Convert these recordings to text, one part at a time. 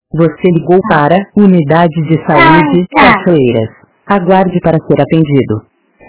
Você ligou para Unidade de Saúde Cachoeiras. Aguarde para ser atendido.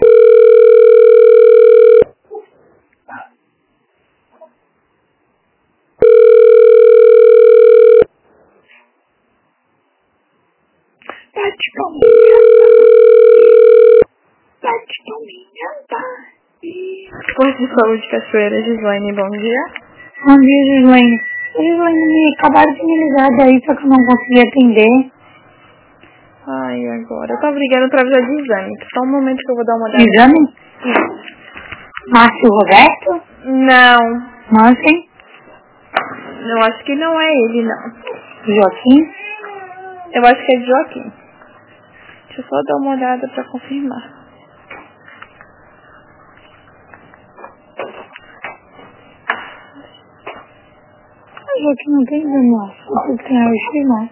Posto de Saúde Cachoeira, Gislaine, bom dia. Bom dia, Gislaine. Gislaine, acabaram de me ligar daí, só que eu não consegui atender. Ai, agora. Eu tava ligando pra avisar de exame. Só um momento que eu vou dar uma olhada. Exame? Márcio Roberto? Não. Márcio? Eu acho que não é ele, não. Joaquim? Eu acho que é Joaquim. Deixa eu só dar uma olhada pra confirmar. Joaquim não tem exame, só tem raio-x, não.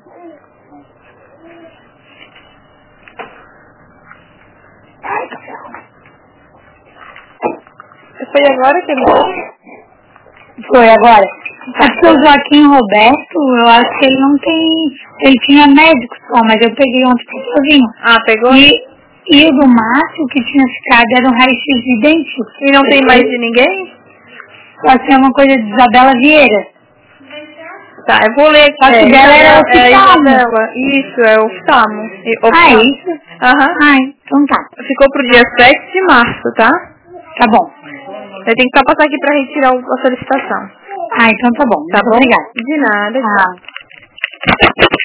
Foi agora que ele deu? Foi agora. É porque o Joaquim Roberto, eu acho que ele não tem... Ele tinha médico só, mas eu peguei ontem sozinho. Ah, pegou? E o do Márcio, que tinha ficado, era um raio-x de dente. E não tem mais de ninguém? Só que é uma coisa de Isabela Vieira. Tá, eu vou ler aqui. Só que dela era oftalmo. Isso, é oftalmo. Ah, isso? Aham. Ah, então tá. Ficou pro dia 7 de março, tá? Tá bom. Eu tenho que só passar aqui pra retirar a solicitação. Ah, então tá bom. Tá bom? Obrigada. De nada, tchau.